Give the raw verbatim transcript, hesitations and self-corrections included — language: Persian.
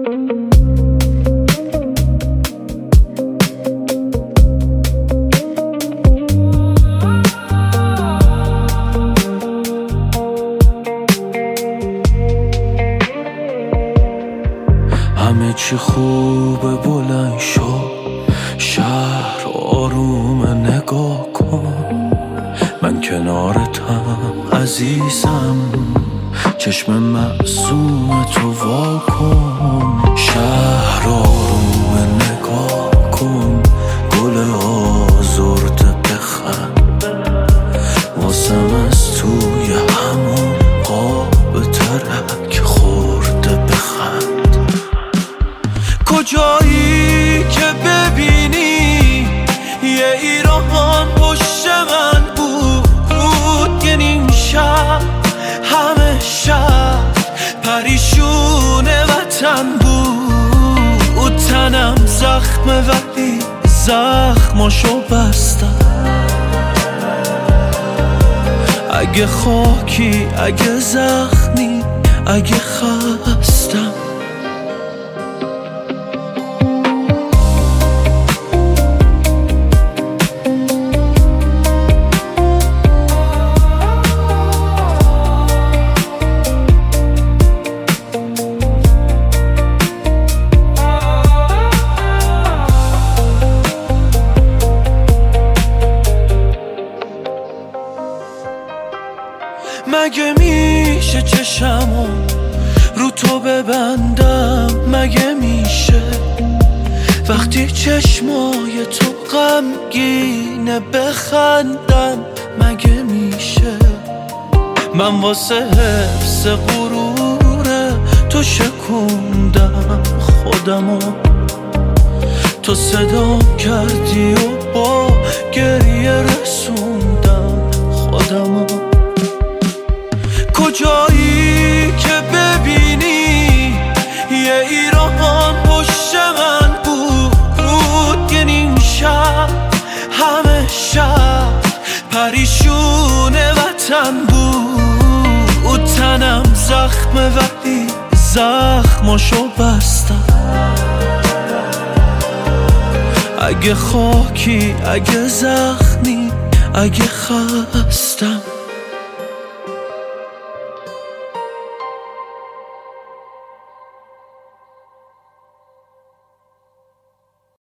همه چی خوبه بلند شو، شهر آرومه نگاه کن، من کنارتم عزیزم، چشم معصوم تو وا کن. شهر آرومه نگاه کن، گل آزرده بخند، واسم از توی همون قاب ترک خورده بخند. کجایی که ببینی یه ایران پشت من بود، یه نیم شب همه شب پریشون وطن بود. تنم زخمه ولی زخماشو بستم، اگه خاکی اگه زخمی اگه خستم. مگه میشه چشمو رو تو ببندم؟ مگه میشه وقتی چشمای تو غمگینه بخندم؟ مگه میشه من واسه حفظ غرور تو شکوندم خودمو، تو صدا کردی و با گریه رسوندم خودمو. کجایی که ببینی یه ایران پشت من بود، یه نیم شب همه شب پریشون وطن بود. تنم زخمه ولی زخماشو بستم، اگه خاکی اگه زخمی اگه خستم.